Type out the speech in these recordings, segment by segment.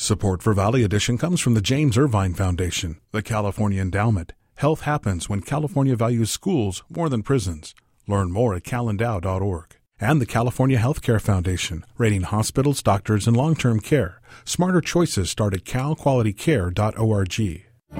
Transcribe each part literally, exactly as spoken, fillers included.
Support for Valley Edition comes from the James Irvine Foundation, the California Endowment. Health happens when California values schools more than prisons. Learn more at cal endow dot org. And the California Healthcare Foundation, rating hospitals, doctors, and long-term care. Smarter choices start at cal quality care dot org.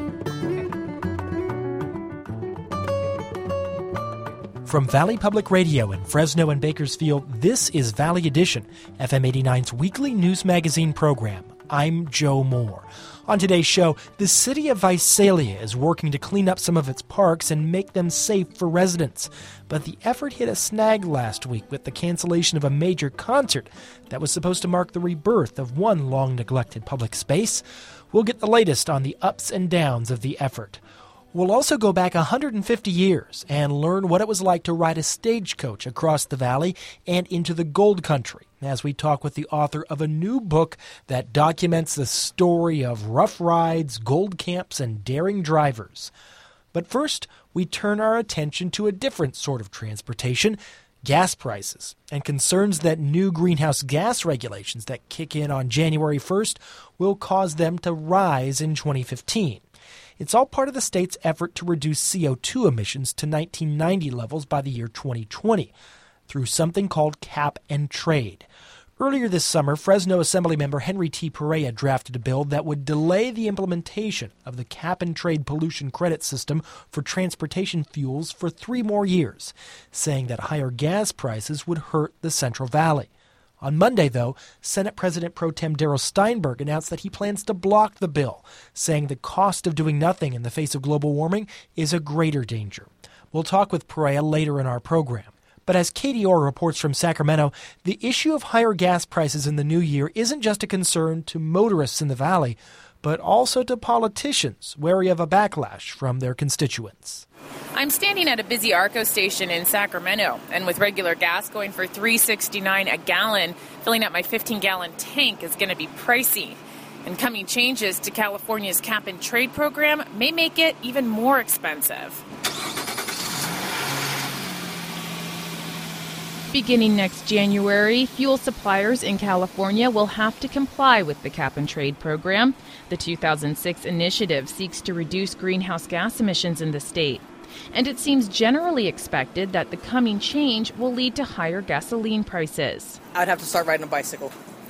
From Valley Public Radio in Fresno and Bakersfield, this is Valley Edition, F M eighty-nine's weekly news magazine program. I'm Joe Moore. On today's show, the city of Visalia is working to clean up some of its parks and make them safe for residents. But the effort hit a snag last week with the cancellation of a major concert that was supposed to mark the rebirth of one long-neglected public space. We'll get the latest on the ups and downs of the effort. We'll also go back one hundred fifty years and learn what it was like to ride a stagecoach across the valley and into the gold country as we talk with the author of a new book that documents the story of rough rides, gold camps, and daring drivers. But first, we turn our attention to a different sort of transportation, gas prices, and concerns that new greenhouse gas regulations that kick in on January first will cause them to rise in twenty fifteen. It's all part of the state's effort to reduce C O two emissions to nineteen ninety levels by the year twenty twenty through something called cap and trade. Earlier this summer, Fresno Assemblymember Henry T. Perea drafted a bill that would delay the implementation of the cap and trade pollution credit system for transportation fuels for three more years, saying that higher gas prices would hurt the Central Valley. On Monday, though, Senate President Pro Tem Darrell Steinberg announced that he plans to block the bill, saying the cost of doing nothing in the face of global warming is a greater danger. We'll talk with Perea later in our program. But as Katie Orr reports from Sacramento, the issue of higher gas prices in the new year isn't just a concern to motorists in the valley, but also to politicians wary of a backlash from their constituents. I'm standing at a busy ARCO station in Sacramento, and with regular gas going for three dollars and sixty-nine cents a gallon, filling up my fifteen-gallon tank is going to be pricey. And coming changes to California's cap and trade program may make it even more expensive. Beginning next January, fuel suppliers in California will have to comply with the cap and trade program. The two thousand six initiative seeks to reduce greenhouse gas emissions in the state. And it seems generally expected that the coming change will lead to higher gasoline prices. I'd have to start riding a bicycle.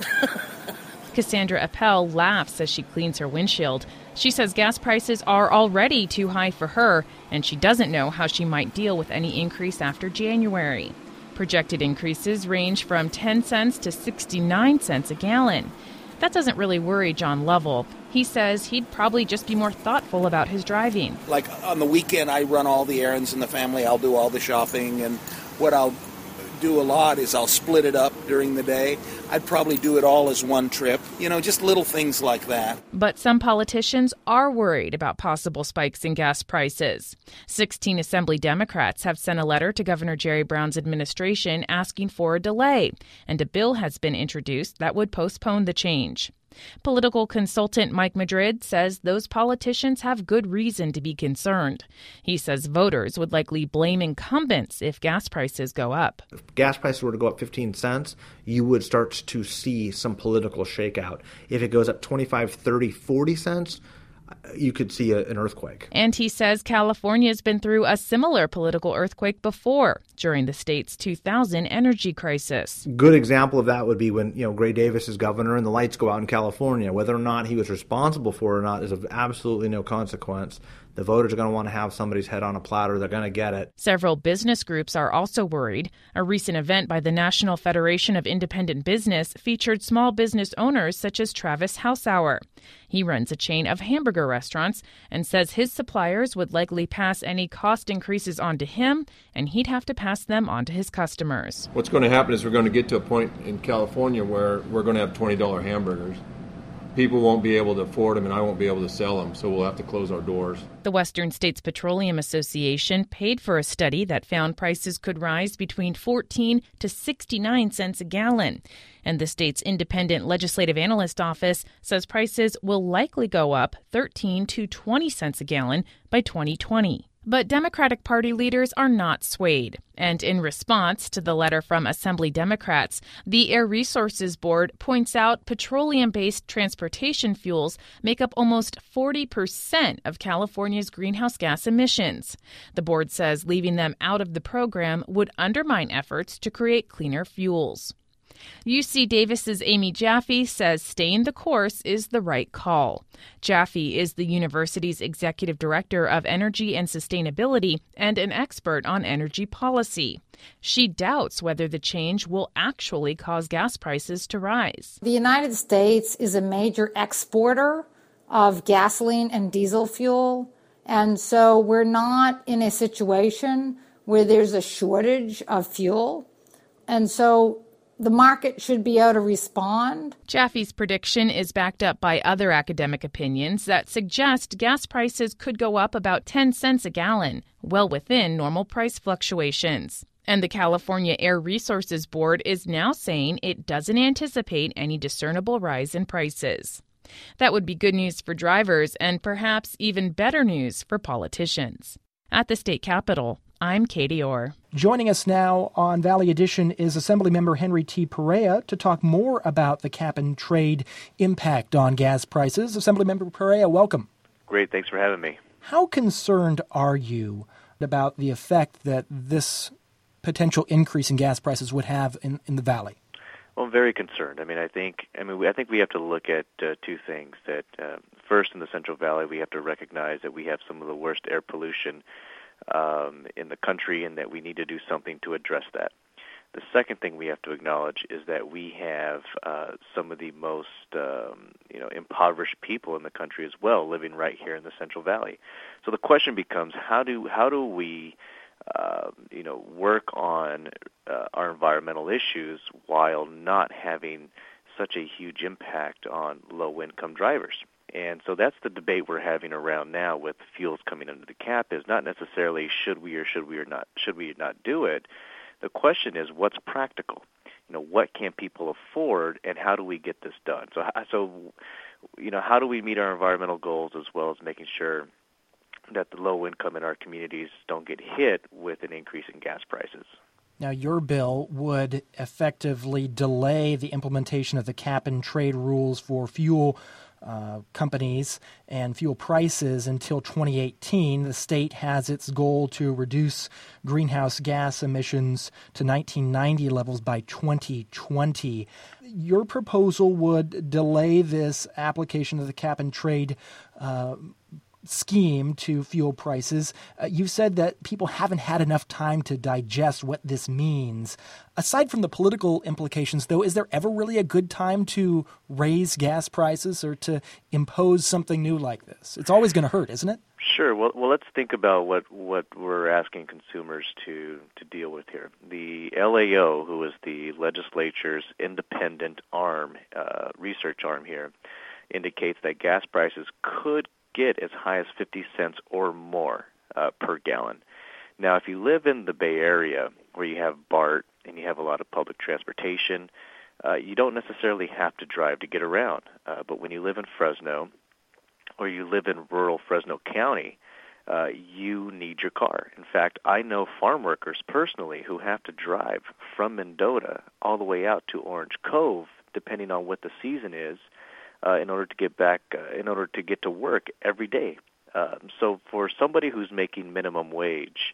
Cassandra Appel laughs as she cleans her windshield. She says gas prices are already too high for her, and she doesn't know how she might deal with any increase after January. Projected increases range from ten cents to sixty-nine cents a gallon. That doesn't really worry John Lovell. He says he'd probably just be more thoughtful about his driving. Like on the weekend, I run all the errands in the family. I'll do all the shopping. And what I'll do a lot is I'll split it up during the day. I'd probably do it all as one trip. You know, just little things like that. But some politicians are worried about possible spikes in gas prices. sixteen Assembly Democrats have sent a letter to Governor Jerry Brown's administration asking for a delay, and a bill has been introduced that would postpone the change. Political consultant Mike Madrid says those politicians have good reason to be concerned. He says voters would likely blame incumbents if gas prices go up. If gas prices were to go up fifteen cents, you would start to see some political shakeout. If it goes up twenty-five, thirty, forty cents, you could see a, an earthquake. And he says California's been through a similar political earthquake before, during the state's two thousand energy crisis. Good example of that would be when, you know, Gray Davis is governor and the lights go out in California. Whether or not he was responsible for it or not is of absolutely no consequence. The voters are going to want to have somebody's head on a platter. They're going to get it. Several business groups are also worried. A recent event by the National Federation of Independent Business featured small business owners such as Travis Hausauer. He runs a chain of hamburger restaurants and says his suppliers would likely pass any cost increases on to him, and he'd have to pass them on to his customers. What's going to happen is we're going to get to a point in California where we're going to have twenty dollars hamburgers. People won't be able to afford them, and I won't be able to sell them, so we'll have to close our doors. The Western States Petroleum Association paid for a study that found prices could rise between fourteen to sixty-nine cents a gallon. And the state's Independent Legislative Analyst Office says prices will likely go up thirteen to twenty cents a gallon by twenty twenty. But Democratic Party leaders are not swayed. And in response to the letter from Assembly Democrats, the Air Resources Board points out petroleum-based transportation fuels make up almost forty percent of California's greenhouse gas emissions. The board says leaving them out of the program would undermine efforts to create cleaner fuels. U C Davis's Amy Jaffe says staying the course is the right call. Jaffe is the university's executive director of energy and sustainability and an expert on energy policy. She doubts whether the change will actually cause gas prices to rise. The United States is a major exporter of gasoline and diesel fuel, and so we're not in a situation where there's a shortage of fuel. And so the market should be able to respond. Jaffe's prediction is backed up by other academic opinions that suggest gas prices could go up about ten cents a gallon, well within normal price fluctuations. And the California Air Resources Board is now saying it doesn't anticipate any discernible rise in prices. That would be good news for drivers and perhaps even better news for politicians. At the state capitol, I'm Katie Orr. Joining us now on Valley Edition is Assemblymember Henry T. Perea to talk more about the cap-and-trade impact on gas prices. Assemblymember Perea, welcome. Great, thanks for having me. How concerned are you about the effect that this potential increase in gas prices would have in, in the Valley? Well, I'm very concerned. I mean, I think I mean, I think we have to look at uh, two things. That uh, first, in the Central Valley, we have to recognize that we have some of the worst air pollution um, in the country, and that we need to do something to address that. The second thing we have to acknowledge is that we have uh, some of the most um, you know impoverished people in the country as well, living right here in the Central Valley. So the question becomes, how do how do we Uh, you know, work on uh, our environmental issues while not having such a huge impact on low-income drivers? And so that's the debate we're having around now with fuels coming under the cap. Is not necessarily should we or should we or not should we not do it. The question is what's practical. You know, what can people afford, and how do we get this done? So, so you know, how do we meet our environmental goals as well as making sure that the low income in our communities don't get hit with an increase in gas prices? Now, your bill would effectively delay the implementation of the cap-and-trade rules for fuel uh, companies and fuel prices until twenty eighteen. The state has its goal to reduce greenhouse gas emissions to nineteen ninety levels by twenty twenty. Your proposal would delay this application of the cap-and-trade uh scheme to fuel prices. Uh, you said that people haven't had enough time to digest what this means. Aside from the political implications, though, is there ever really a good time to raise gas prices or to impose something new like this? It's always going to hurt, isn't it? Sure. Well, well, let's think about what, what we're asking consumers to, to deal with here. The L A O, who is the legislature's independent arm, uh, research arm here, indicates that gas prices could get as high as fifty cents or more uh, per gallon. Now, if you live in the Bay Area where you have BART and you have a lot of public transportation, uh, you don't necessarily have to drive to get around. Uh, but when you live in Fresno or you live in rural Fresno County, uh, you need your car. In fact, I know farm workers personally who have to drive from Mendota all the way out to Orange Cove, depending on what the season is, Uh, in order to get back, uh, in order to get to work every day. Um, so for somebody who's making minimum wage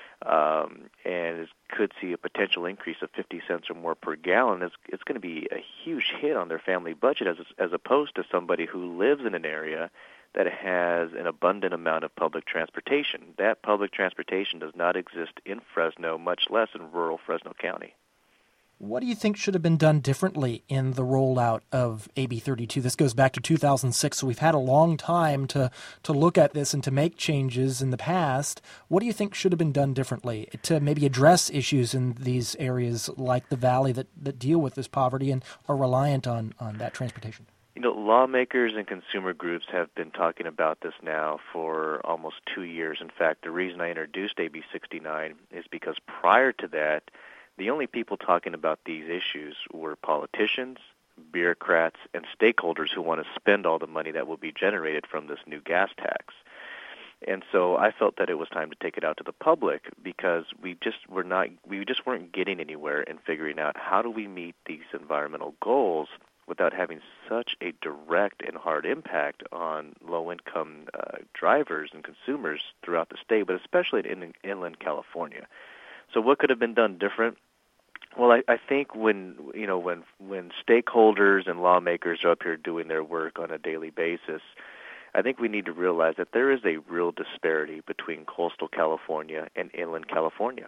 um, and is, could see a potential increase of fifty cents or more per gallon, it's, it's going to be a huge hit on their family budget as, as opposed to somebody who lives in an area that has an abundant amount of public transportation. That public transportation does not exist in Fresno, much less in rural Fresno County. What do you think should have been done differently in the rollout of A B thirty-two? This goes back to two thousand six, so we've had a long time to, to look at this and to make changes in the past. What do you think should have been done differently to maybe address issues in these areas like the Valley that, that deal with this poverty and are reliant on, on that transportation? You know, lawmakers and consumer groups have been talking about this now for almost two years. In fact, the reason I introduced A B sixty-nine is because prior to that, the only people talking about these issues were politicians, bureaucrats, and stakeholders who want to spend all the money that will be generated from this new gas tax. And so I felt that it was time to take it out to the public because we just were not, we just weren't getting anywhere in figuring out how do we meet these environmental goals without having such a direct and hard impact on low-income uh, drivers and consumers throughout the state, but especially in, in inland California. So what could have been done different? Well, I, I think when you know when when stakeholders and lawmakers are up here doing their work on a daily basis, I think we need to realize that there is a real disparity between coastal California and inland California.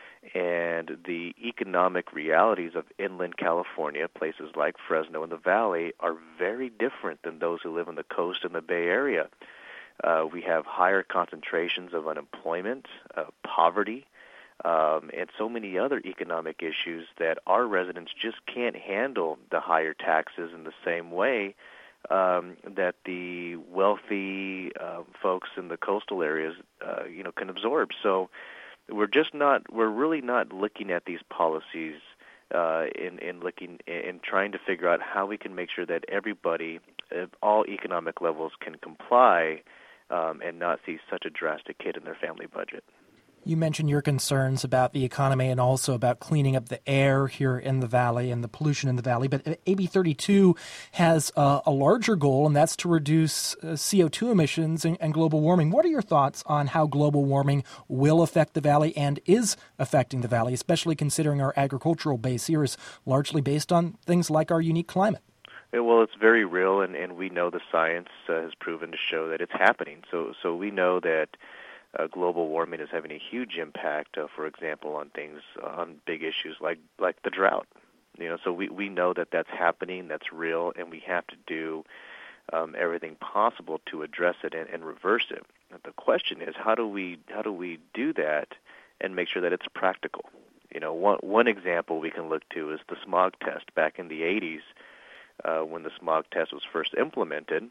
And the economic realities of inland California, places like Fresno and the Valley, are very different than those who live on the coast and the Bay Area. Uh, we have higher concentrations of unemployment, uh, poverty, um, and so many other economic issues that our residents just can't handle the higher taxes in the same way um, that the wealthy uh, folks in the coastal areas, uh, you know, can absorb. So we're just not, we're really not looking at these policies uh, in, in looking in trying to figure out how we can make sure that everybody, at all economic levels, can comply um, and not see such a drastic hit in their family budget. You mentioned your concerns about the economy and also about cleaning up the air here in the Valley and the pollution in the Valley. But A B thirty-two has uh, a larger goal, and that's to reduce uh, C O two emissions and, and global warming. What are your thoughts on how global warming will affect the Valley and is affecting the Valley, especially considering our agricultural base here is largely based on things like our unique climate? Well, it's very real, and, and we know the science uh, has proven to show that it's happening. So, so we know that Uh, global warming is having a huge impact, uh, for example, on things, uh, on big issues like, like the drought. You know, so we, we know that that's happening, that's real, and we have to do um, everything possible to address it and, and reverse it. But the question is, how do we how do we do that and make sure that it's practical? You know, one one example we can look to is the smog test back in the eighties, uh, when the smog test was first implemented.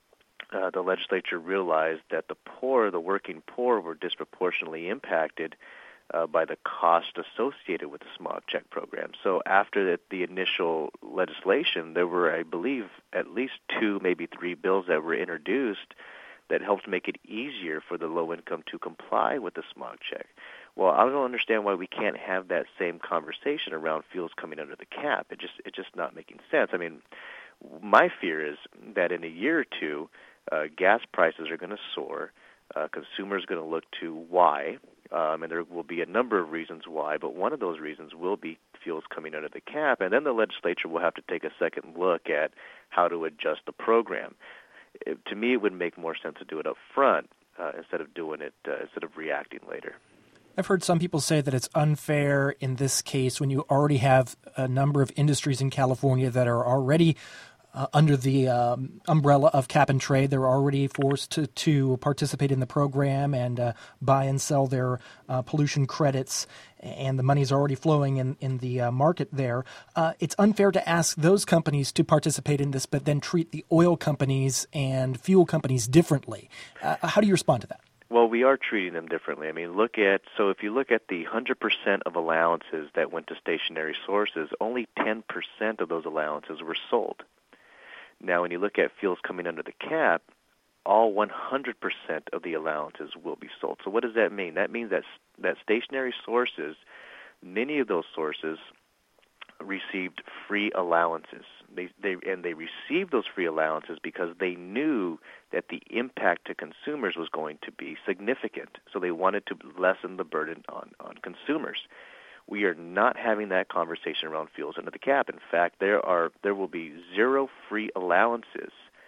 Uh, the legislature realized that the poor, the working poor, were disproportionately impacted uh, by the cost associated with the smog check program. So after the, the initial legislation, there were, I believe, at least two, maybe three bills that were introduced that helped make it easier for the low income to comply with the smog check. Well, I don't understand why we can't have that same conversation around fuels coming under the cap. It just it's just not making sense. I mean, my fear is that in a year or two, Uh, gas prices are going to soar. Uh, consumers are going to look to why, um, and there will be a number of reasons why, but one of those reasons will be fuels coming under the cap, and then the legislature will have to take a second look at how to adjust the program. It, to me, it would make more sense to do it up front uh, instead of doing it, uh, instead of reacting later. I've heard some people say that it's unfair in this case when you already have a number of industries in California that are already Uh, under the um, umbrella of cap and trade. They're already forced to, to participate in the program and uh, buy and sell their uh, pollution credits, and the money's already flowing in, in the uh, market there. Uh, it's unfair to ask those companies to participate in this, but then treat the oil companies and fuel companies differently. Uh, how do you respond to that? Well, we are treating them differently. I mean, look at, so if you look at the one hundred percent of allowances that went to stationary sources, only ten percent of those allowances were sold. Now, when you look at fuels coming under the cap, all one hundred percent of the allowances will be sold. So what does that mean? That means that that stationary sources, many of those sources received free allowances. They, they, and they received those free allowances because they knew that the impact to consumers was going to be significant. So they wanted to lessen the burden on, on consumers. We are not having that conversation around fuels under the cap. In fact, there are there will be zero free allowances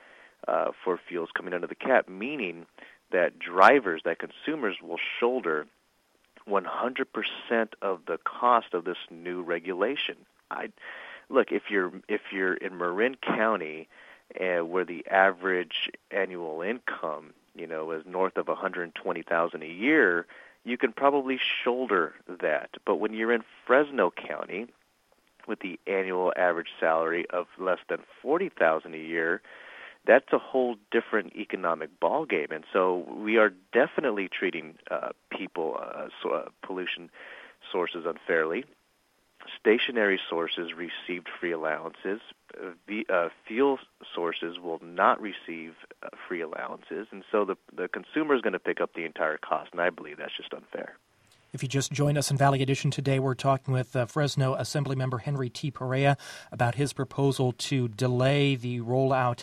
uh, for fuels coming under the cap, meaning that drivers, that consumers will shoulder one hundred percent of the cost of this new regulation. I look, if you're if you're in Marin County, uh, where the average annual income, you know, is north of one hundred twenty thousand dollars a year, you can probably shoulder that. But when you're in Fresno County with the annual average salary of less than forty thousand dollars a year, that's a whole different economic ballgame. And so we are definitely treating uh, people, uh, so, uh, pollution sources unfairly. stationary sources received free allowances. Uh, the, uh, fuel sources will not receive uh, free allowances, and so the the consumer is going to pick up the entire cost, and I believe that's just unfair. If you just joined us in Valley Edition today, we're talking with uh, Fresno Assemblymember Henry T. Perea about his proposal to delay the rollout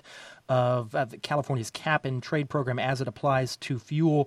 of uh, California's cap-and-trade program as it applies to fuel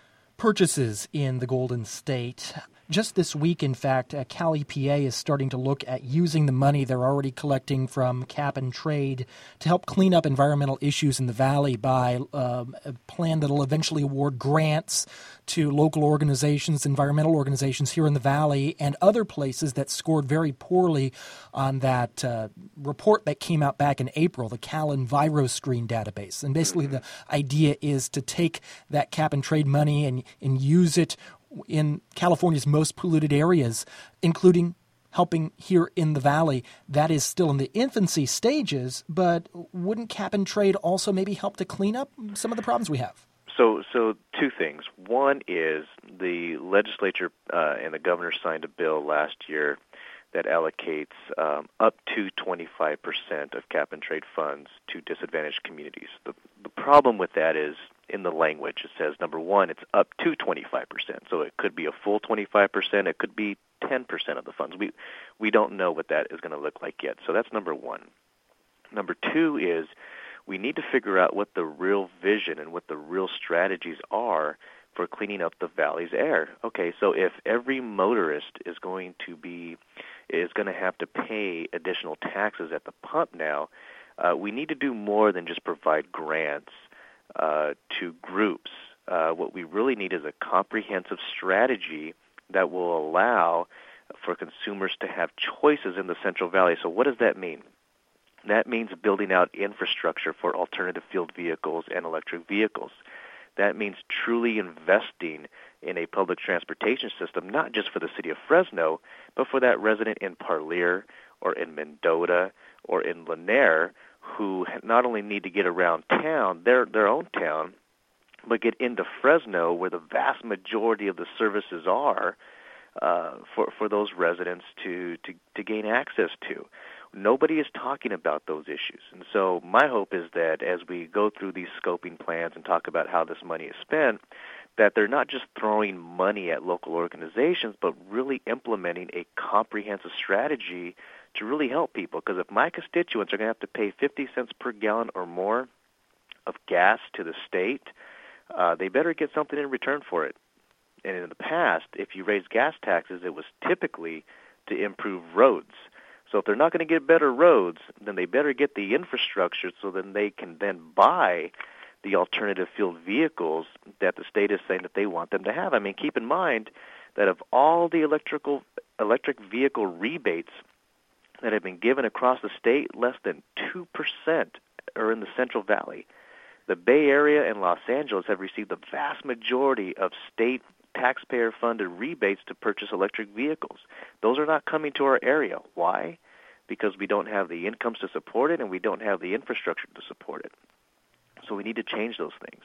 purchases in the Golden State. Just this week, in fact, uh, Cal E P A is starting to look at using the money they're already collecting from cap and trade to help clean up environmental issues in the valley by uh, a plan that will eventually award grants to local organizations, environmental organizations here in the valley and other places that scored very poorly on that uh, report that came out back in April, the Cal EnviroScreen database. And basically the idea is to take that cap and trade money and, and use it in California's most polluted areas, including helping here in the valley. That is still in the infancy stages, but wouldn't cap and trade also maybe help to clean up some of the problems we have? So, so two things. One is the legislature uh, and the governor signed a bill last year that allocates um, up to twenty-five percent of cap-and-trade funds to disadvantaged communities. The, the problem with that is in the language. It says, number one, it's up to twenty-five percent. So it could be a full twenty-five percent. It could be ten percent of the funds. We, we don't know what that is going to look like yet. So that's number one. Number two is we need to figure out what the real vision and what the real strategies are for cleaning up the valley's air. Okay, so if every motorist is going to be is going to have to pay additional taxes at the pump now, uh, we need to do more than just provide grants uh, to groups. Uh, what we really need is a comprehensive strategy that will allow for consumers to have choices in the Central Valley. So what does that mean? That means building out infrastructure for alternative fueled vehicles and electric vehicles. That means truly investing in a public transportation system, not just for the city of Fresno, but for that resident in Parlier or in Mendota or in Lanier who not only need to get around town, their their own town, but get into Fresno where the vast majority of the services are uh, for for those residents to, to, to gain access to. Nobody is talking about those issues. And so my hope is that as we go through these scoping plans and talk about how this money is spent, that they're not just throwing money at local organizations, but really implementing a comprehensive strategy to really help people. Because if my constituents are going to have to pay fifty cents per gallon or more of gas to the state, uh, they better get something in return for it. And in the past, if you raise gas taxes, it was typically to improve roads. So if they're not going to get better roads, then they better get the infrastructure so then they can then buy the alternative fueled vehicles that the state is saying that they want them to have. I mean, keep in mind that of all the electrical electric vehicle rebates that have been given across the state, less than two percent are in the Central Valley. The Bay Area and Los Angeles have received the vast majority of state taxpayer-funded rebates to purchase electric vehicles. Those are not coming to our area. Why? Because we don't have the incomes to support it and we don't have the infrastructure to support it. So we need to change those things.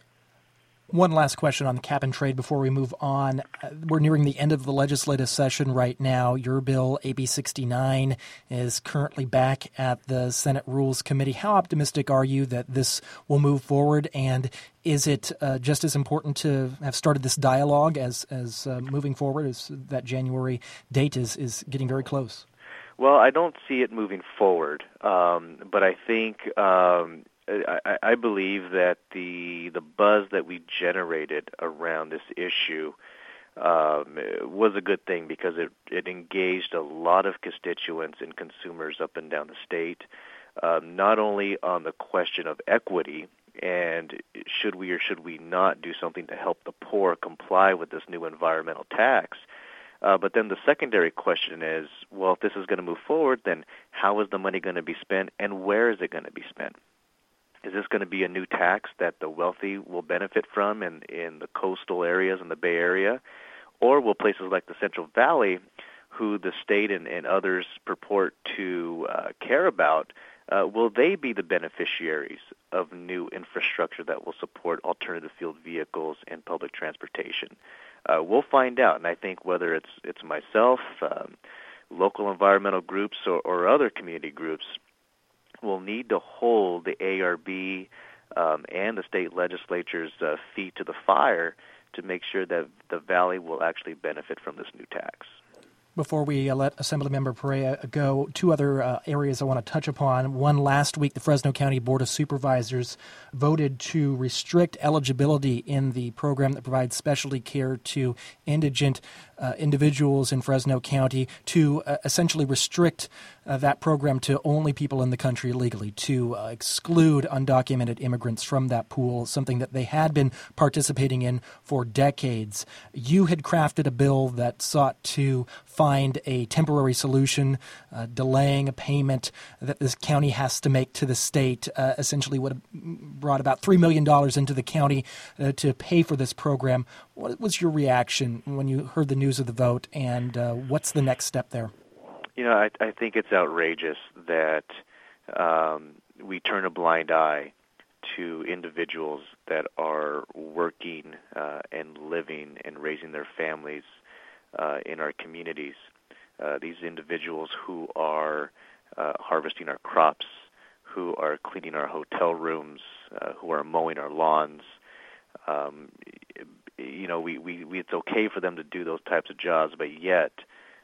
One last question on cap and trade before we move on. Uh, we're nearing the end of the legislative session right now. Your bill, A B sixty-nine, is currently back at the Senate Rules Committee. How optimistic are you that this will move forward? And is it uh, just as important to have started this dialogue as, as uh, moving forward, as that January date is, is getting very close? Well, I don't see it moving forward, um, but I think um, I, I believe that the the buzz that we generated around this issue um, was a good thing because it, it engaged a lot of constituents and consumers up and down the state, um, not only on the question of equity and should we or should we not do something to help the poor comply with this new environmental tax, Uh, but then the secondary question is, well, if this is going to move forward, then how is the money going to be spent and where is it going to be spent? Is this going to be a new tax that the wealthy will benefit from in, in the coastal areas in the Bay Area? Or will places like the Central Valley, who the state and, and others purport to uh, care about, uh, will they be the beneficiaries of new infrastructure that will support alternative fueled vehicles and public transportation? Uh, we'll find out, and I think whether it's it's myself, um, local environmental groups or, or other community groups will need to hold the A R B um, and the state legislature's uh, feet to the fire to make sure that the Valley will actually benefit from this new tax. Before we uh, let Assemblymember Perea go, two other uh, areas I want to touch upon. One, last week, the Fresno County Board of Supervisors voted to restrict eligibility in the program that provides specialty care to indigent uh, individuals in Fresno County to uh, essentially restrict uh, that program to only people in the country legally, to uh, exclude undocumented immigrants from that pool, something that they had been participating in for decades. You had crafted a bill that sought to find a temporary solution, uh, delaying a payment that this county has to make to the state, uh, essentially would have brought about three million dollars into the county uh, to pay for this program. What was your reaction when you heard the news of the vote, and uh, what's the next step there? You know, I, I think it's outrageous that um, we turn a blind eye to individuals that are working uh, and living and raising their families uh, in our communities. Uh, these individuals who are uh, harvesting our crops, who are cleaning our hotel rooms, uh, who are mowing our lawns. Um, you know, we, we, we it's okay for them to do those types of jobs, but yet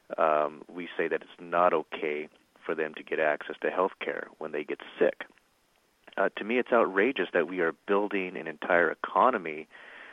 um, we say that it's not okay for them to get access to health care when they get sick. Uh, to me, it's outrageous that we are building an entire economy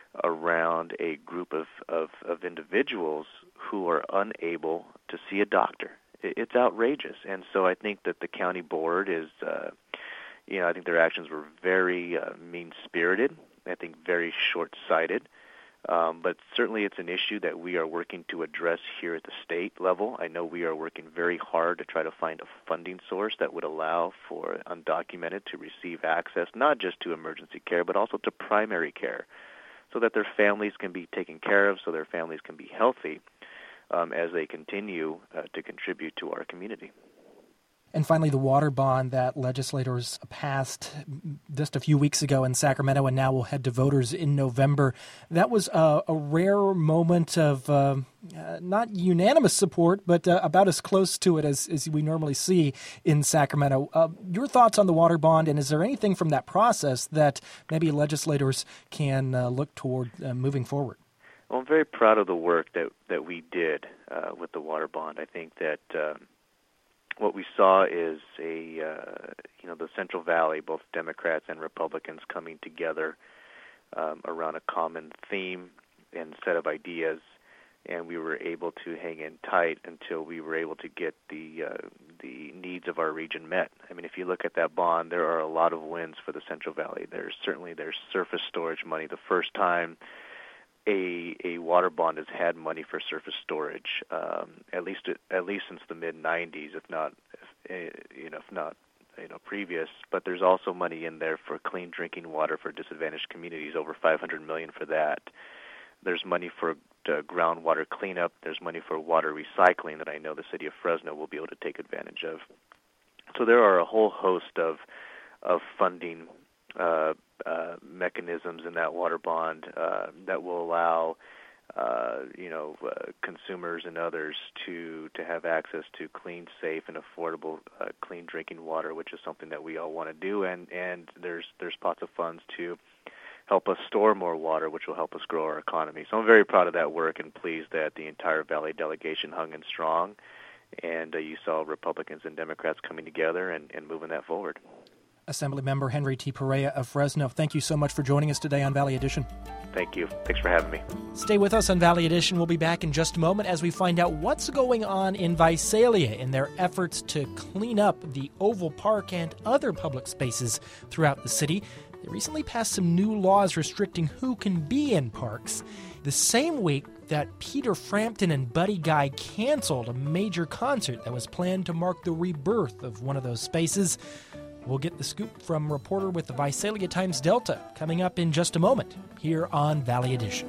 around a group of, of, of individuals who are unable to see a doctor. It's outrageous. And so I think that the county board is, uh, you know, I think their actions were very uh, mean-spirited, I think very short-sighted. Um, but certainly it's an issue that we are working to address here at the state level. I know we are working very hard to try to find a funding source that would allow for undocumented to receive access, not just to emergency care, but also to primary care, so that their families can be taken care of, so their families can be healthy um, as they continue uh, to contribute to our community. And finally, the water bond that legislators passed just a few weeks ago in Sacramento and now will head to voters in November. That was a, a rare moment of uh, uh, not unanimous support, but uh, about as close to it as, as we normally see in Sacramento. Uh, your thoughts on the water bond, and is there anything from that process that maybe legislators can uh, look toward uh, moving forward? Well, I'm very proud of the work that, that we did uh, with the water bond. I think that uh, what we saw is a, uh, you know, the Central Valley, both Democrats and Republicans coming together um, around a common theme and set of ideas, and we were able to hang in tight until we were able to get the uh, the needs of our region met. I mean, if you look at that bond, there are a lot of wins for the Central Valley. There's certainly there's surface storage money. The first time A, a water bond has had money for surface storage, um, at least at least since the mid nineties, if not, if, you know, if not, you know, previous. But there's also money in there for clean drinking water for disadvantaged communities, over five hundred million dollars for that. There's money for uh, groundwater cleanup. There's money for water recycling that I know the city of Fresno will be able to take advantage of. So there are a whole host of of funding Uh, uh, mechanisms in that water bond uh, that will allow, uh, you know, uh, consumers and others to to have access to clean, safe, and affordable uh, clean drinking water, which is something that we all want to do. And, and there's there's pots of funds to help us store more water, which will help us grow our economy. So I'm very proud of that work and pleased that the entire Valley delegation hung in strong, and uh, you saw Republicans and Democrats coming together and, and moving that forward. Assemblymember Henry T. Perea of Fresno, thank you so much for joining us today on Valley Edition. Thank you. Thanks for having me. Stay with us on Valley Edition. We'll be back in just a moment as we find out what's going on in Visalia in their efforts to clean up the Oval Park and other public spaces throughout the city. They recently passed some new laws restricting who can be in parks. The same week that Peter Frampton and Buddy Guy canceled a major concert that was planned to mark the rebirth of one of those spaces. We'll get the scoop from reporter with the Visalia Times-Delta coming up in just a moment here on Valley Edition.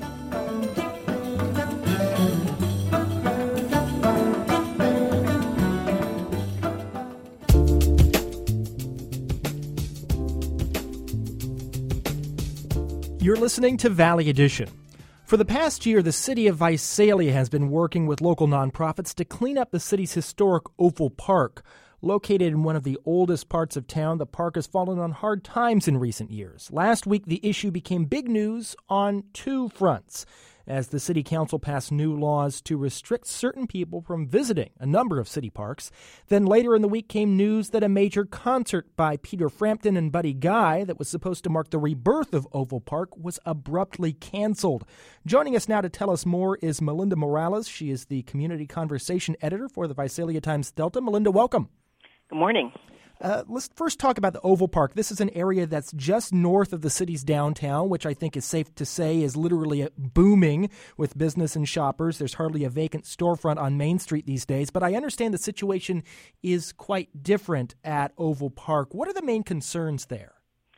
You're listening to Valley Edition. For the past year, the city of Visalia has been working with local nonprofits to clean up the city's historic Oval Park. Located in one of the oldest parts of town, the park has fallen on hard times in recent years. Last week, the issue became big news on two fronts, as the city council passed new laws to restrict certain people from visiting a number of city parks. Then later in the week came news that a major concert by Peter Frampton and Buddy Guy that was supposed to mark the rebirth of Oval Park was abruptly canceled. Joining us now to tell us more is Melinda Morales. She is the community conversation editor for the Visalia Times-Delta. Melinda, welcome. Good morning. Uh, let's first talk about the Oval Park. This is an area that's just north of the city's downtown, which I think is safe to say is literally booming with business and shoppers. There's hardly a vacant storefront on Main Street these days, but I understand the situation is quite different at Oval Park. What are the main concerns there?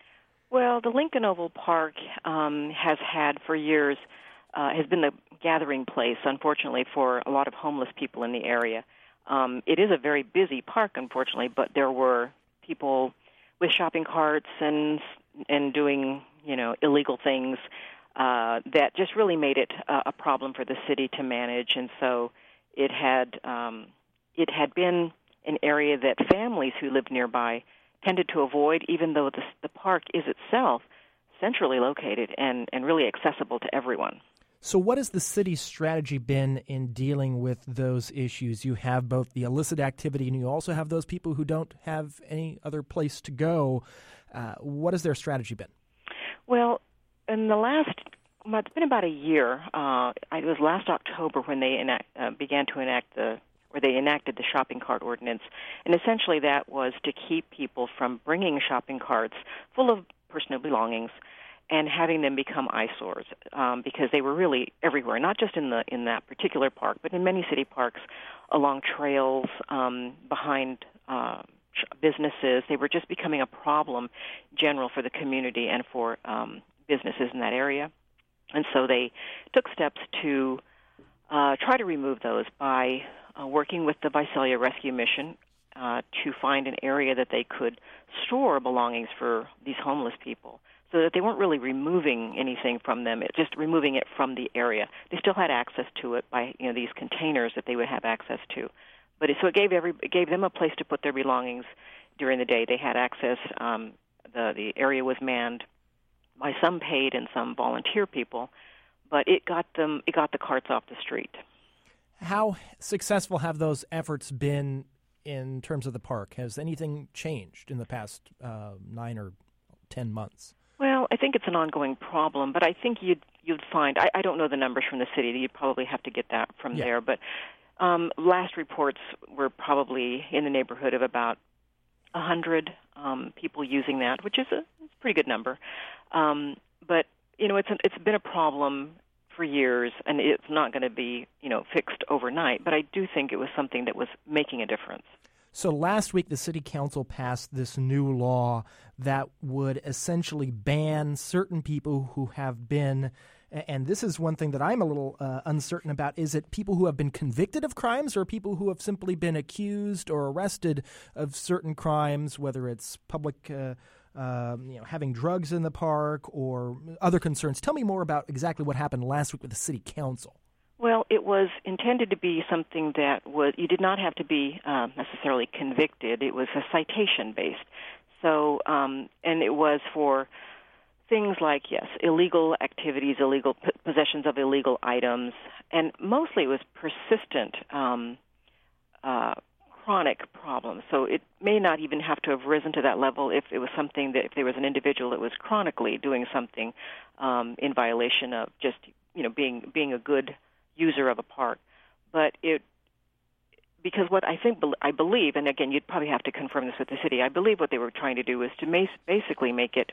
Well, the Lincoln Oval Park um, has had for years, uh, has been the gathering place, unfortunately, for a lot of homeless people in the area. Um, it is a very busy park, unfortunately, but there were people with shopping carts and and doing, you know, illegal things uh, that just really made it a, a problem for the city to manage. And so it had um, it had been an area that families who lived nearby tended to avoid, even though the, the park is itself centrally located and, and really accessible to everyone. So what has the city's strategy been in dealing with those issues? You have both the illicit activity and you also have those people who don't have any other place to go. Uh, what has their strategy been? Well, in the last, well, it's been about a year. Uh, it was last October when they enact, uh, began to enact the, or they enacted the shopping cart ordinance. And essentially that was to keep people from bringing shopping carts full of personal belongings and having them become eyesores, um, because they were really everywhere, not just in the in that particular park, but in many city parks, along trails, um, behind uh, businesses. They were just becoming a problem general for the community and for um, businesses in that area. And so they took steps to uh, try to remove those by uh, working with the Visalia Rescue Mission uh, to find an area that they could store belongings for these homeless people, so that they weren't really removing anything from them, it, just removing it from the area. They still had access to it by, you know, these containers that they would have access to. But it, so it gave every it gave them a place to put their belongings during the day. They had access. Um, the the area was manned by some paid and some volunteer people, but it got them it got the carts off the street. How successful have those efforts been in terms of the park? Has anything changed in the past uh, nine or ten months? Well, I think it's an ongoing problem, but I think you'd you'd find, I, I don't know the numbers from the city, you'd probably have to get that from yeah. there, but um, last reports were probably in the neighborhood of about one hundred um, people using that, which is a, it's a pretty good number. Um, but, you know, it's an, it's been a problem for years, and it's not going to be, you know, fixed overnight, but I do think it was something that was making a difference. So last week, the city council passed this new law that would essentially ban certain people who have been, and this is one thing that I'm a little uh, uncertain about, is it people who have been convicted of crimes or people who have simply been accused or arrested of certain crimes, whether it's public, uh, uh, you know, having drugs in the park or other concerns. Tell me more about exactly what happened last week with the city council. Well, it was intended to be something that was, you did not have to be uh, necessarily convicted. It was a citation-based. So, um, and it was for things like, yes, illegal activities, illegal p- possessions of illegal items, and mostly it was persistent um, uh, chronic problems. So it may not even have to have risen to that level if it was something that, if there was an individual that was chronically doing something um, in violation of just, you know, being being a good user of a park. But it, because what I think, I believe, and again, you'd probably have to confirm this with the city, I believe what they were trying to do was to mas- basically make it,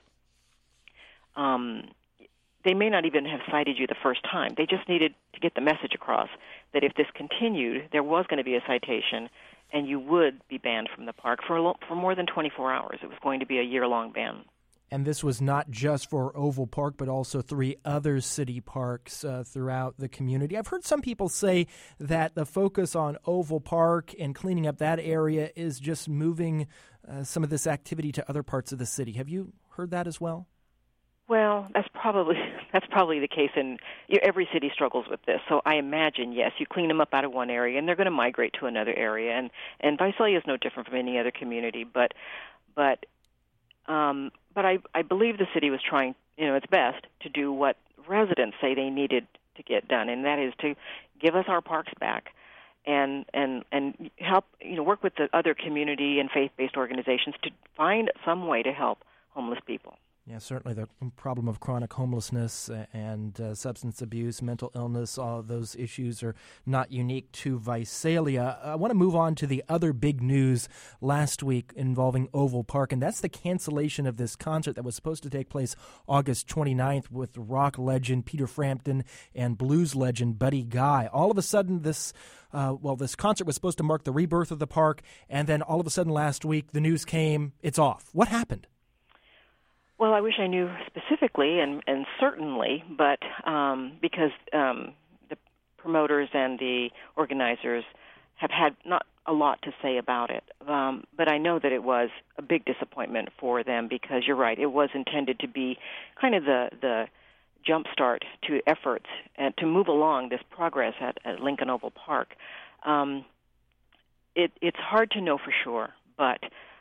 um, they may not even have cited you the first time. They just needed to get the message across that if this continued, there was going to be a citation and you would be banned from the park for, lo- for more than twenty-four hours. It was going to be a year-long ban. And this was not just for Oval Park, but also three other city parks uh, throughout the community. I've heard some people say that the focus on Oval Park and cleaning up that area is just moving uh, some of this activity to other parts of the city. Have you heard that as well? Well, that's probably that's probably the case in you know, every city struggles with this. So I imagine, yes, you clean them up out of one area, and they're going to migrate to another area. And and Visalia is no different from any other community. But but um, but I I believe the city was trying, you know, its best to do what residents say they needed to get done, and that is to give us our parks back, and and and help you know work with the other community and faith-based organizations to find some way to help homeless people. Yeah, certainly the problem of chronic homelessness and uh, substance abuse, mental illness, all of those issues are not unique to Visalia. I want to move on to the other big news last week involving Oval Park, and that's the cancellation of this concert that was supposed to take place August twenty-ninth with rock legend Peter Frampton and blues legend Buddy Guy. All of a sudden, this uh, well, this concert was supposed to mark the rebirth of the park, and then all of a sudden last week the news came, it's off. What happened? Well, I wish I knew specifically and, and certainly, but um, because um, the promoters and the organizers have had not a lot to say about it. Um, but I know that it was a big disappointment for them because you're right, it was intended to be kind of the, the jumpstart to efforts and to move along this progress at, at Lincoln Oval Park. Um, it, it's hard to know for sure, but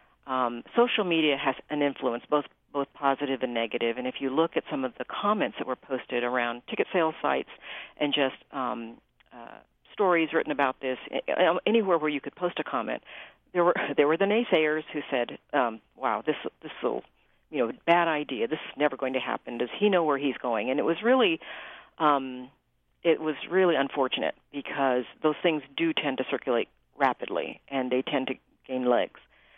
um, social media has an influence, both both positive and negative. And if you look at some of the comments that were posted around ticket sales sites and just um, uh, stories written about this, anywhere where you could post a comment, there were there were the naysayers who said, um, "Wow, this this will, you know, bad idea. This is never going to happen. Does he know where he's going?" And it was really, um, it was really unfortunate because those things do tend to circulate rapidly and they tend to gain legs.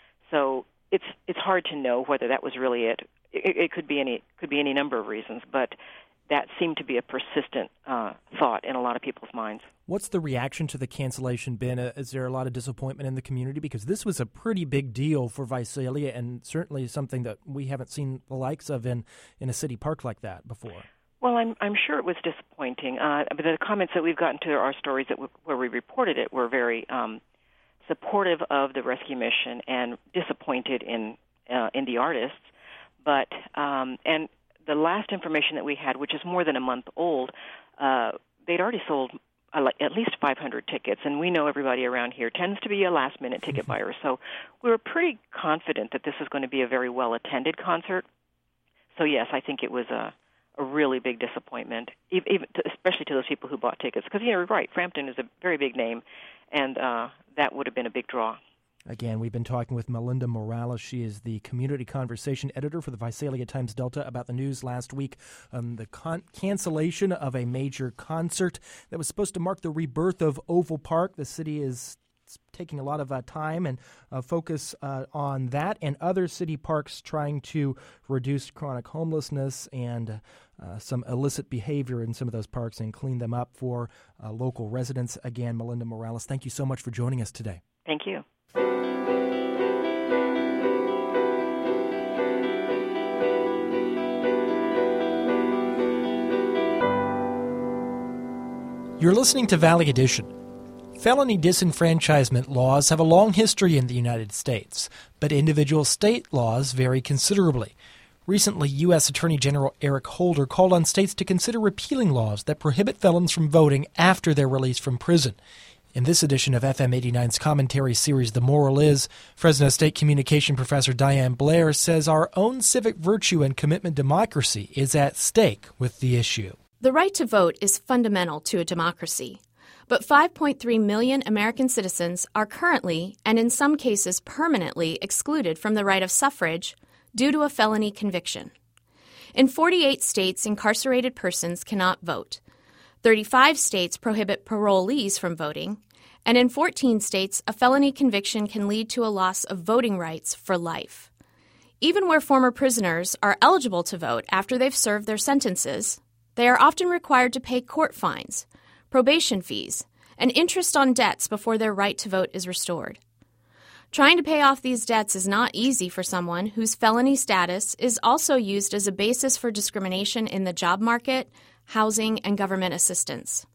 So it's it's hard to know whether that was really it. It, it could be any could be any number of reasons, but that seemed to be a persistent uh, thought in a lot of people's minds. What's the reaction to the cancellation been? Uh, is there a lot of disappointment in the community? Because this was a pretty big deal for Visalia and certainly something that we haven't seen the likes of in, in a city park like that before. Well, I'm I'm sure it was disappointing. Uh, but the comments that we've gotten to our stories that w- where we reported it were very um, supportive of the rescue mission and disappointed in uh, in the artists. But um, and the last information that we had, which is more than a month old, uh, they'd already sold uh, like at least five hundred tickets, and we know everybody around here tends to be a last-minute ticket buyer. So we were pretty confident that this was going to be a very well-attended concert. So yes, I think it was a, a really big disappointment, even to, especially to those people who bought tickets, because you're right, Frampton is a very big name, and uh, that would have been a big draw. Again, we've been talking with Melinda Morales. She is the community conversation editor for the Visalia Times-Delta about the news last week, um, the con- cancellation of a major concert that was supposed to mark the rebirth of Oval Park. The city is taking a lot of uh, time and uh, focus uh, on that and other city parks trying to reduce chronic homelessness and uh, some illicit behavior in some of those parks and clean them up for uh, local residents. Again, Melinda Morales, thank you so much for joining us today. Thank you. You're listening to Valley Edition. Felony disenfranchisement laws have a long history in the United States, but individual state laws vary considerably. Recently, U S Attorney General Eric Holder called on states to consider repealing laws that prohibit felons from voting after their release from prison. In this edition of F M eighty-nine's commentary series, The Moral Is, Fresno State Communication Professor Diane Blair says our own civic virtue and commitment to democracy is at stake with the issue. The right to vote is fundamental to a democracy, but five point three million American citizens are currently, and in some cases permanently, excluded from the right of suffrage due to a felony conviction. In forty-eight states, incarcerated persons cannot vote. thirty-five states prohibit parolees from voting, and in fourteen states, a felony conviction can lead to a loss of voting rights for life. Even where former prisoners are eligible to vote after they've served their sentences, they are often required to pay court fines, probation fees, and interest on debts before their right to vote is restored. Trying to pay off these debts is not easy for someone whose felony status is also used as a basis for discrimination in the job market, housing, and government assistance.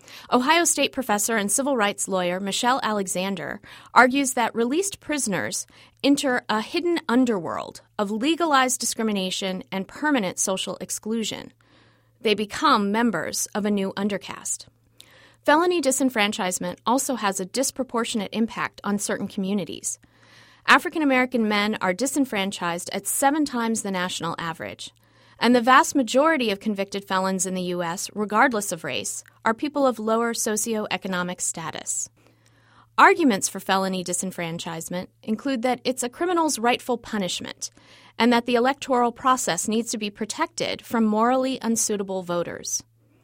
Ohio State professor and civil rights lawyer Michelle Alexander argues that released prisoners enter a hidden underworld of legalized discrimination and permanent social exclusion. They become members of a new undercaste. Felony disenfranchisement also has a disproportionate impact on certain communities. African American men are disenfranchised at seven times the national average. And the vast majority of convicted felons in the U S, regardless of race, are people of lower socioeconomic status. Arguments for felony disenfranchisement include that it's a criminal's rightful punishment and that the electoral process needs to be protected from morally unsuitable voters.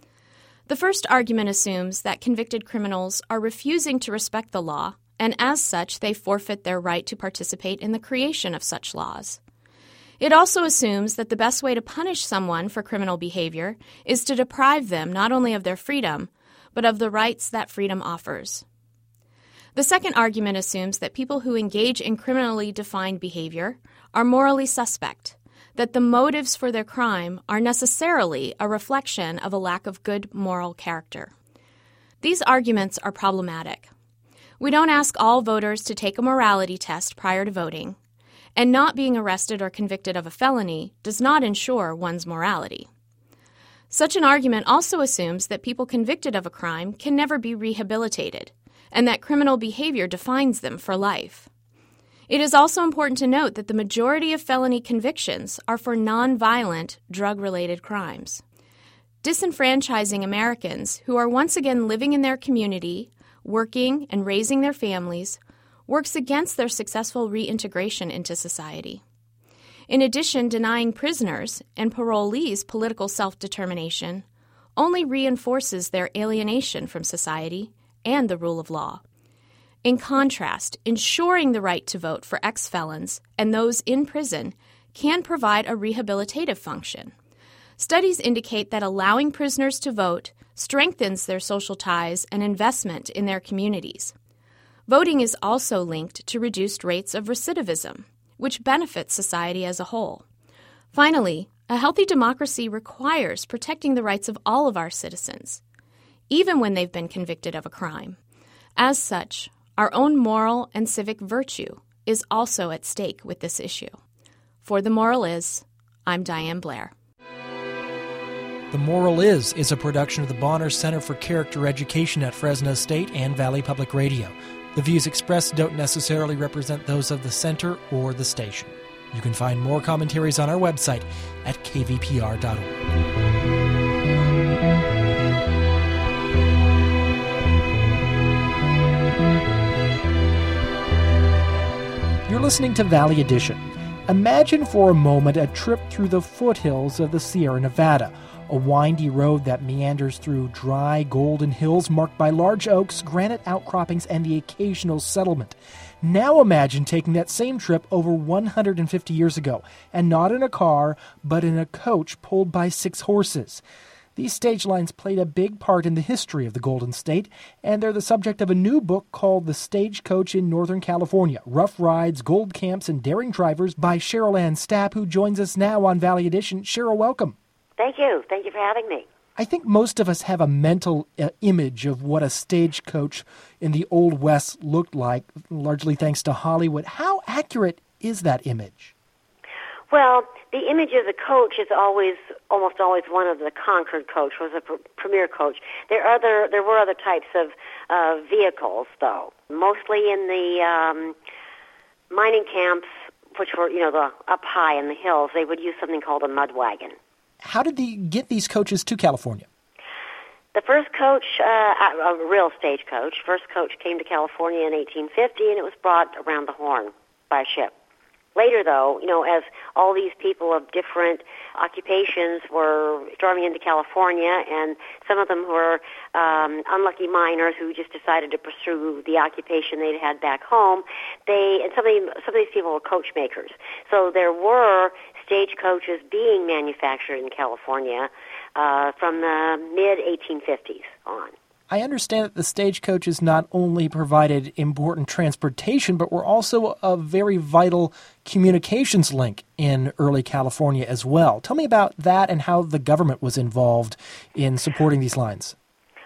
The first argument assumes that convicted criminals are refusing to respect the law, and as such, they forfeit their right to participate in the creation of such laws. It also assumes that the best way to punish someone for criminal behavior is to deprive them not only of their freedom, but of the rights that freedom offers. The second argument assumes that people who engage in criminally defined behavior are morally suspect, that the motives for their crime are necessarily a reflection of a lack of good moral character. These arguments are problematic. We don't ask all voters to take a morality test prior to voting, and not being arrested or convicted of a felony does not ensure one's morality. Such an argument also assumes that people convicted of a crime can never be rehabilitated, and that criminal behavior defines them for life. It is also important to note that the majority of felony convictions are for nonviolent, drug-related crimes. Disenfranchising Americans who are once again living in their community, working and raising their families, works against their successful reintegration into society. In addition, denying prisoners and parolees political self-determination only reinforces their alienation from society and the rule of law. In contrast, ensuring the right to vote for ex-felons and those in prison can provide a rehabilitative function. Studies indicate that allowing prisoners to vote strengthens their social ties and investment in their communities. Voting is also linked to reduced rates of recidivism, which benefits society as a whole. Finally, a healthy democracy requires protecting the rights of all of our citizens, even when they've been convicted of a crime. As such, our own moral and civic virtue is also at stake with this issue. For The Moral Is, I'm Diane Blair. The Moral Is is a production of the Bonner Center for Character Education at Fresno State and Valley Public Radio. The views expressed don't necessarily represent those of the center or the station. You can find more commentaries on our website at k v p r dot org. You're listening to Valley Edition. Imagine for a moment a trip through the foothills of the Sierra Nevada, a windy road that meanders through dry, golden hills marked by large oaks, granite outcroppings, and the occasional settlement. Now imagine taking that same trip over one hundred fifty years ago, and not in a car, but in a coach pulled by six horses. These stage lines played a big part in the history of the Golden State, and they're the subject of a new book called The Stagecoach in Northern California, Rough Rides, Gold Camps, and Daring Drivers by Cheryl Ann Stapp, who joins us now on Valley Edition. Cheryl, welcome. Thank you. Thank you for having me. I think most of us have a mental uh, image of what a stagecoach in the Old West looked like, largely thanks to Hollywood. How accurate is that image? Well, the image of the coach is always, almost always one of the Concord coach, was a pr- premier coach. There are other, there were other types of uh, vehicles, though, mostly in the um, mining camps, which were, you know, the up high in the hills. They would use something called a mud wagon. How did they get these coaches to California? The first coach, uh, a real stagecoach, first coach came to California in eighteen fifty, and it was brought around the Horn by ship. Later, though, you know, as all these people of different occupations were storming into California, and some of them were um, unlucky miners who just decided to pursue the occupation they'd had back home, they and some of, these, some of these people were coach makers. So there were stagecoaches being manufactured in California uh, from the mid eighteen fifties on. I understand that the stagecoaches not only provided important transportation, but were also a very vital communications link in early California as well. Tell me about that and how the government was involved in supporting these lines.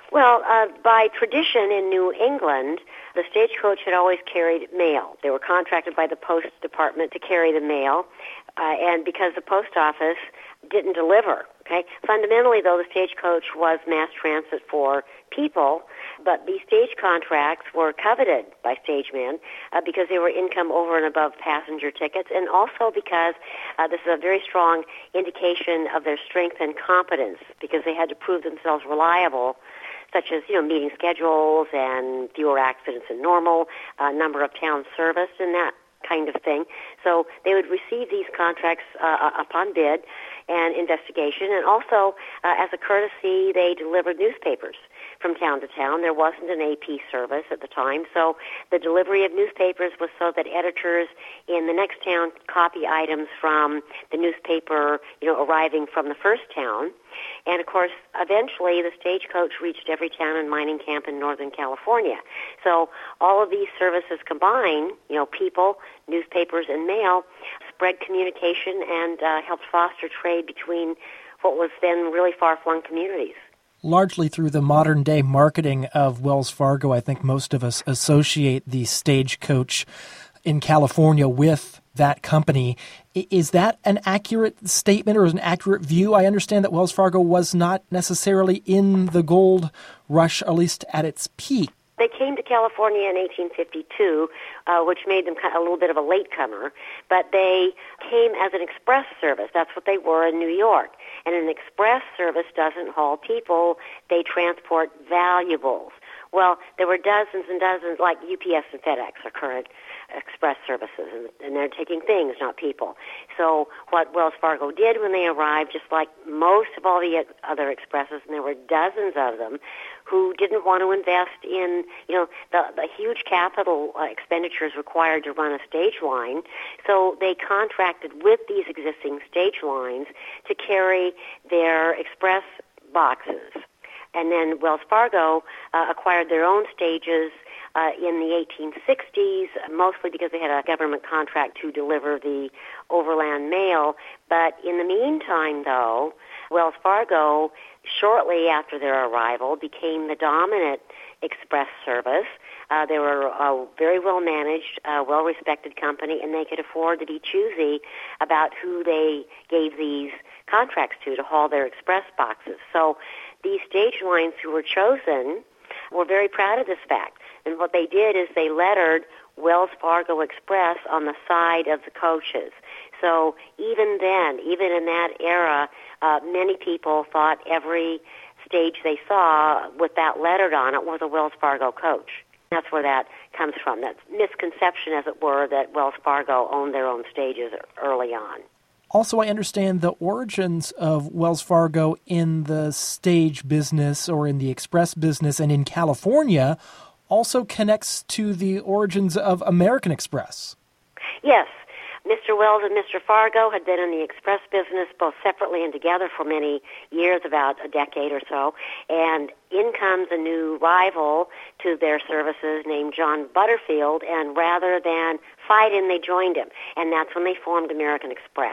Well, uh, by tradition in New England, the stagecoach had always carried mail. They were contracted by the Post Department to carry the mail, uh, and because the post office didn't deliver, okay? Fundamentally, though, the stagecoach was mass transit for people, but these stage contracts were coveted by stagemen uh, because they were income over and above passenger tickets, and also because uh, this is a very strong indication of their strength and competence, because they had to prove themselves reliable, such as, you know, meeting schedules and fewer accidents than normal, uh, number of towns serviced, and that kind of thing. So they would receive these contracts uh, upon bid and investigation, and also, uh, as a courtesy, they delivered newspapers from town to town. There wasn't an A P service at the time, so the delivery of newspapers was so that editors in the next town copy items from the newspaper, you know, arriving from the first town. And, of course, eventually the stagecoach reached every town and mining camp in Northern California. So all of these services combined, you know, people, newspapers, and mail, spread communication and uh, helped foster trade between what was then really far-flung communities. Largely through the modern-day marketing of Wells Fargo, I think most of us associate the stagecoach in California with that company. Is that an accurate statement or an accurate view? I understand that Wells Fargo was not necessarily in the gold rush, at least at its peak. They came to California in eighteen fifty-two, uh, which made them kind of a little bit of a latecomer, but they came as an express service. That's what they were in New York. And an express service doesn't haul people, they transport valuables. Well, there were dozens and dozens, like U P S and FedEx are current express services, and, and they're taking things, not people. So what Wells Fargo did when they arrived, just like most of all the other expresses, and there were dozens of them, who didn't want to invest in, you know, the, the huge capital uh, expenditures required to run a stage line. So they contracted with these existing stage lines to carry their express boxes. And then Wells Fargo uh, acquired their own stages uh, in the eighteen sixties, mostly because they had a government contract to deliver the overland mail. But in the meantime, though, Wells Fargo, shortly after their arrival, became the dominant express service. Uh, they were a very well-managed, uh, well-respected company, and they could afford to be choosy about who they gave these contracts to to haul their express boxes. So these stage lines who were chosen were very proud of this fact. And what they did is they lettered Wells Fargo Express on the side of the coaches. So even then, even in that era, uh, many people thought every stage they saw with that lettered on it was a Wells Fargo coach. That's where that comes from, that misconception, as it were, that Wells Fargo owned their own stages early on. Also, I understand the origins of Wells Fargo in the stage business or in the express business and in California also connects to the origins of American Express. Yes. Mister Wells and Mister Fargo had been in the express business both separately and together for many years, about a decade or so, and in comes a new rival to their services named John Butterfield, and rather than fight him, they joined him, and that's when they formed American Express.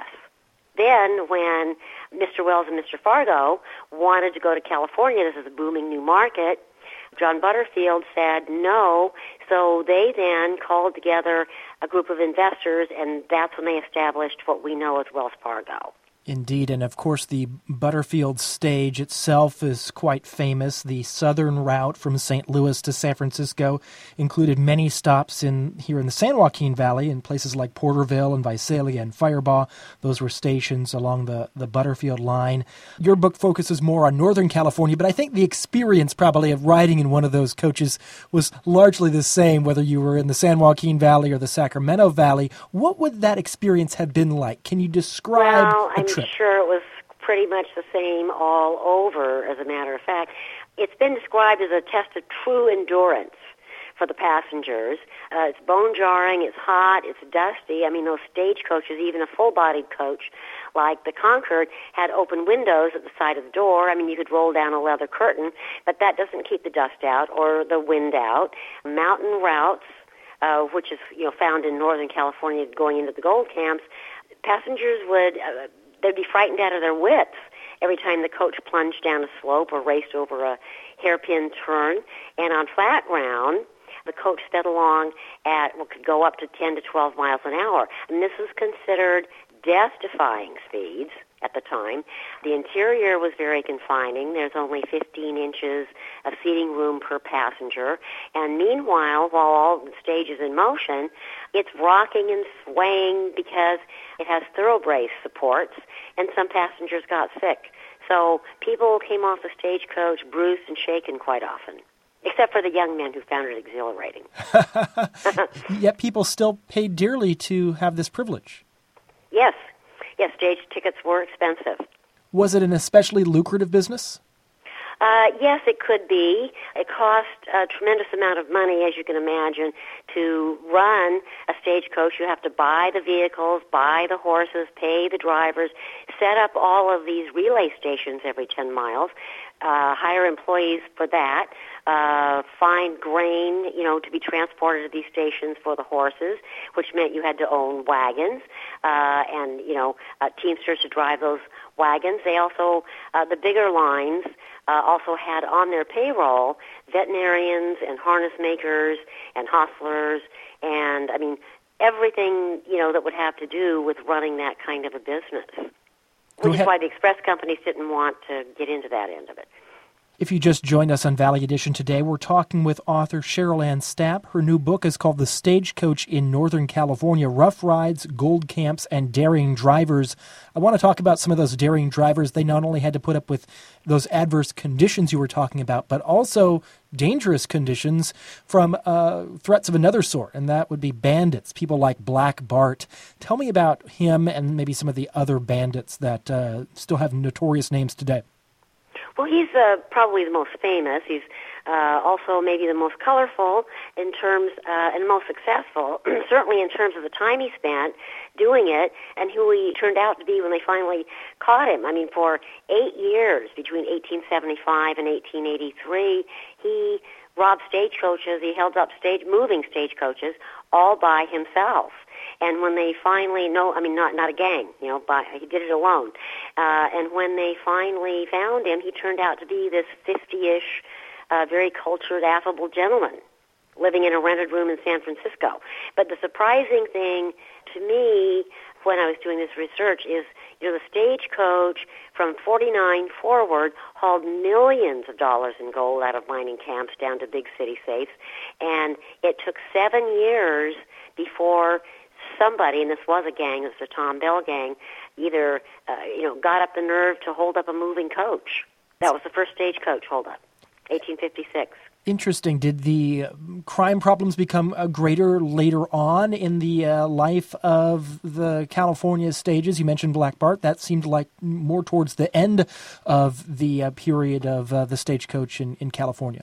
Then when Mister Wells and Mister Fargo wanted to go to California, this is a booming new market, John Butterfield said no, so they then called together a group of investors, and that's when they established what we know as Wells Fargo. Indeed, and of course the Butterfield stage itself is quite famous. The southern route from Saint Louis to San Francisco included many stops in here in the San Joaquin Valley in places like Porterville and Visalia and Firebaugh. Those were stations along the, the Butterfield line. Your book focuses more on Northern California, but I think the experience probably of riding in one of those coaches was largely the same, whether you were in the San Joaquin Valley or the Sacramento Valley. What would that experience have been like? Can you describe well, the I'm trip? Sure, it was pretty much the same all over, as a matter of fact. It's been described as a test of true endurance for the passengers. Uh, it's bone-jarring, it's hot, it's dusty. I mean, those stagecoaches, even a full-bodied coach like the Concord, had open windows at the side of the door. I mean, you could roll down a leather curtain, but that doesn't keep the dust out or the wind out. Mountain routes, uh, which is, you know, found in Northern California going into the gold camps, passengers would... Uh, they'd be frightened out of their wits. every time the coach plunged down a slope or raced over a hairpin turn. And on flat ground, the coach sped along at what could go up to ten to twelve miles an hour. And this was considered death-defying speeds at the time. The interior was very confining. There's only fifteen inches of seating room per passenger. And meanwhile, while all the stage is in motion, it's rocking and swaying because it has thoroughbrace supports, and some passengers got sick. So people came off the stagecoach bruised and shaken quite often, except for the young men who found it exhilarating. Yet people still paid dearly to have this privilege. Yes. Yes, stage tickets were expensive. Was it an especially lucrative business? Uh, yes, it could be. It cost a tremendous amount of money, as you can imagine, to run a stagecoach. You have to buy the vehicles, buy the horses, pay the drivers, set up all of these relay stations every ten miles, uh, hire employees for that, uh, find grain, you know, to be transported to these stations for the horses, which meant you had to own wagons, uh, and, you know, uh, teamsters to drive those wagons. They also, uh, the bigger lines, Uh, also had on their payroll veterinarians and harness makers and hostlers and, I mean, everything, you know, that would have to do with running that kind of a business, which is why the express companies didn't want to get into that end of it. If you just joined us on Valley Edition today, we're talking with author Cheryl Ann Stapp. Her new book is called The Stagecoach in Northern California, Rough Rides, Gold Camps, and Daring Drivers. I want to talk about some of those daring drivers. They not only had to put up with those adverse conditions you were talking about, but also dangerous conditions from uh, threats of another sort, and that would be bandits, people like Black Bart. Tell me about him and maybe some of the other bandits that uh, still have notorious names today. Well, he's uh, probably the most famous. He's uh, also maybe the most colorful in terms, uh, and most successful, certainly in terms of the time he spent doing it and who he turned out to be when they finally caught him. I mean, for eight years, between eighteen seventy-five and eighteen eighty-three, he robbed stagecoaches, he held up stage, moving stagecoaches, all by himself. And when they finally, no, I mean, not not a gang, you know, by, he did it alone. Uh, and when they finally found him, he turned out to be this fifty-ish, uh, very cultured, affable gentleman living in a rented room in San Francisco. But the surprising thing to me when I was doing this research is, you know, the stagecoach from forty-nine forward hauled millions of dollars in gold out of mining camps down to big city safes. And it took seven years before somebody, and this was a gang, it was the Tom Bell gang, either, uh, you know, got up the nerve to hold up a moving coach. That was the first stagecoach hold-up, eighteen fifty-six. Interesting. Did the crime problems become uh, greater later on in the uh, life of the California stages? You mentioned Black Bart. That seemed like more towards the end of the uh, period of uh, the stagecoach in, in California.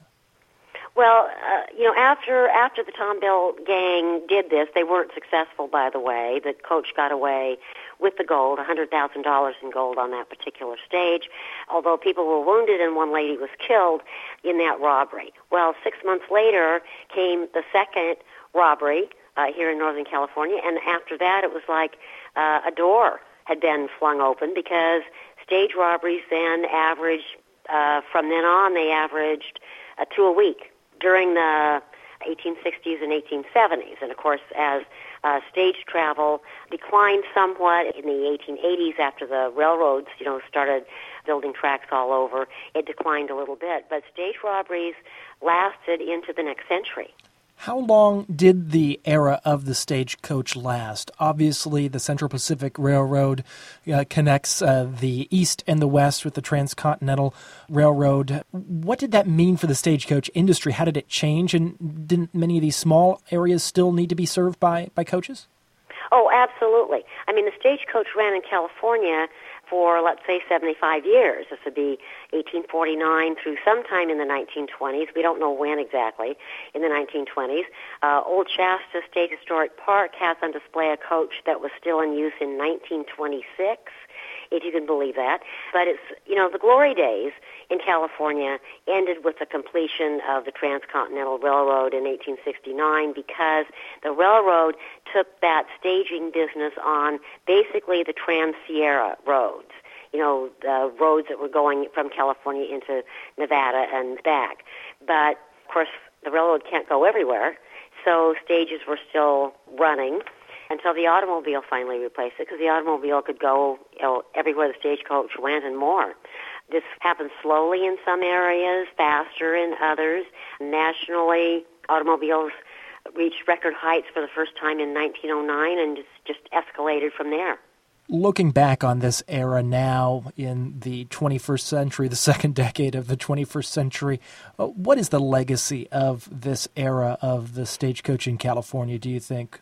Well, uh, you know, after after the Tom Bell gang did this, they weren't successful, by the way. The coach got away with the gold, one hundred thousand dollars in gold on that particular stage, although people were wounded and one lady was killed in that robbery. Well, six months later came the second robbery uh, here in Northern California, and after that it was like uh, a door had been flung open because stage robberies then averaged, uh, from then on, they averaged uh, two a week during the eighteen sixties and eighteen seventies. And, of course, as uh, stage travel declined somewhat in the eighteen eighties after the railroads, you know, started building tracks all over, it declined a little bit. But stage robberies lasted into the next century. How long did the era of the stagecoach last? Obviously, the Central Pacific Railroad uh, connects uh, the East and the West with the Transcontinental Railroad. What did that mean for the stagecoach industry? How did it change? And didn't many of these small areas still need to be served by, by coaches? Oh, absolutely. I mean, the stagecoach ran in California for, let's say, seventy-five years. This would be eighteen forty-nine through sometime in the nineteen twenties. We don't know when exactly, in the nineteen twenties. Uh, Old Shasta State Historic Park has on display a coach that was still in use in nineteen twenty-six, if you can believe that. But it's, you know, the glory days in California ended with the completion of the Transcontinental Railroad in eighteen sixty-nine because the railroad took that staging business on basically the Trans-Sierra roads. you know, the roads that were going from California into Nevada and back. But, of course, the railroad can't go everywhere, so stages were still running until the automobile finally replaced it, because the automobile could go, you know, everywhere the stagecoach went and more. This happened slowly in some areas, faster in others. Nationally, automobiles reached record heights for the first time in nineteen oh nine and just, just escalated from there. Looking back on this era now in the twenty-first century, the second decade of the twenty-first century, uh, what is the legacy of this era of the stagecoach in California, do you think?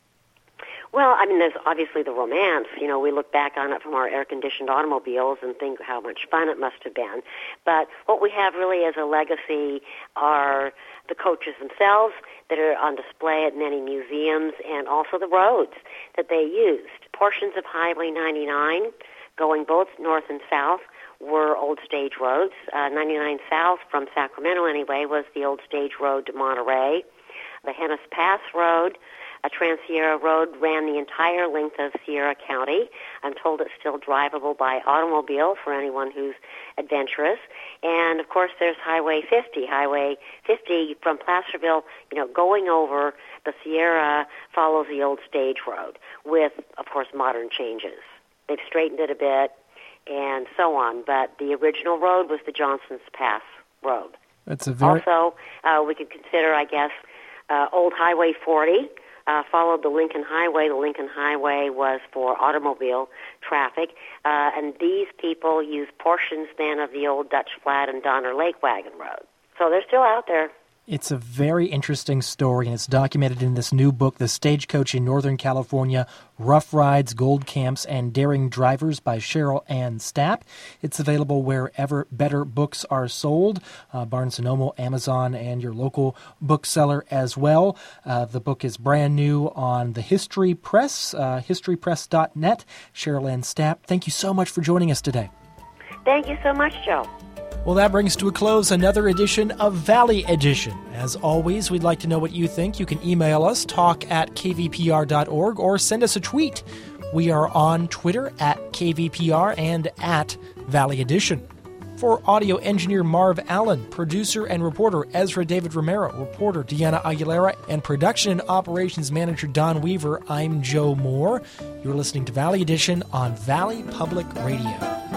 Well, I mean, there's obviously the romance. You know, we look back on it from our air-conditioned automobiles and think how much fun it must have been. But what we have really as a legacy are the coaches themselves that are on display at many museums, and also the roads that they used. Portions of Highway ninety-nine, going both north and south, were old stage roads. Uh, ninety-nine South, from Sacramento anyway, was the old stage road to Monterey. The Hennis Pass Road, a Trans-Sierra Road, ran the entire length of Sierra County. I'm told it's still drivable by automobile for anyone who's adventurous. And, of course, there's Highway fifty. Highway fifty from Placerville, you know, going over the Sierra follows the old stage road with, of course, modern changes. They've straightened it a bit and so on. But the original road was the Johnson's Pass Road. That's a very... Also, uh, we could consider, I guess, uh, Old Highway forty. Uh, followed the Lincoln Highway. The Lincoln Highway was for automobile traffic, uh, and these people used portions then of the old Dutch Flat and Donner Lake Wagon Road. So they're still out there. It's a very interesting story, and it's documented in this new book, The Stagecoach in Northern California, Rough Rides, Gold Camps, and Daring Drivers by Cheryl Ann Stapp. It's available wherever better books are sold, uh, Barnes and Noble, Amazon, and your local bookseller as well. Uh, the book is brand new on the History Press, uh, history press dot net. Cheryl Ann Stapp, thank you so much for joining us today. Thank you so much, Joe. Well, that brings to a close another edition of Valley Edition. As always, we'd like to know what you think. You can email us, talk at k v p r dot org, or send us a tweet. We are on Twitter at K V P R and at Valley Edition. For audio engineer Marv Allen, producer and reporter Ezra David Romero, reporter Deanna Aguilera, and production and operations manager Don Weaver, I'm Joe Moore. You're listening to Valley Edition on Valley Public Radio.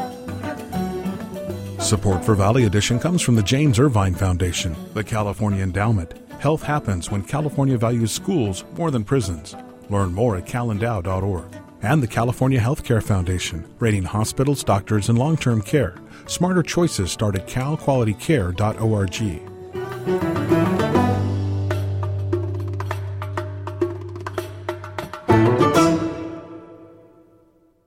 Support for Valley Edition comes from the James Irvine Foundation, the California Endowment. Health happens when California values schools more than prisons. Learn more at cal endow dot org. And the California Healthcare Foundation, rating hospitals, doctors, and long-term care. Smarter choices start at cal quality care dot org.